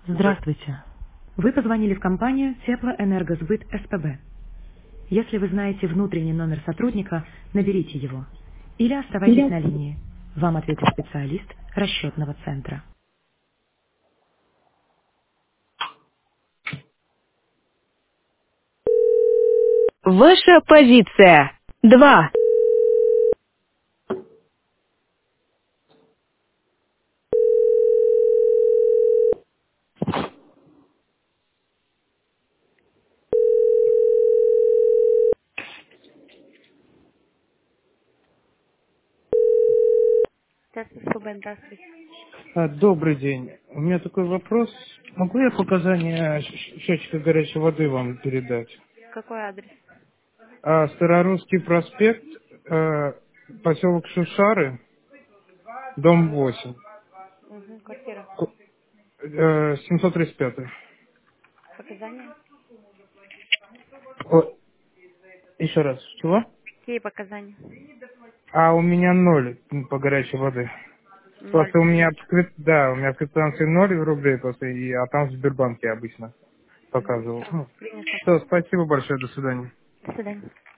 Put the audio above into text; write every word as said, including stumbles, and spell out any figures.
Здравствуйте. Вы позвонили в компанию Теплоэнергосбыт СПБ. Если вы знаете внутренний номер сотрудника, наберите его. Или оставайтесь на линии. Вам ответит специалист расчетного центра. Ваша позиция. Два. Здравствуйте, СПБ, здравствуйте. А, Добрый день. У меня такой вопрос. Могу я показания щ- счетчика горячей воды вам передать? Какой адрес? А, Старорусский проспект, э, поселок Шушары, дом восемь, Угу, квартира. Ку- э, семьсот тридцать пять. Показания? О, еще раз, чего? Какие показания? А у меня ноль м, по горячей воды. Ноль. Просто у меня, в квит- да, у меня в квитанции ноль рублей, просто, и, а там в Сбербанке обычно Угу, показывал. все, Ну, принято. все, спасибо большое, до свидания. До свидания.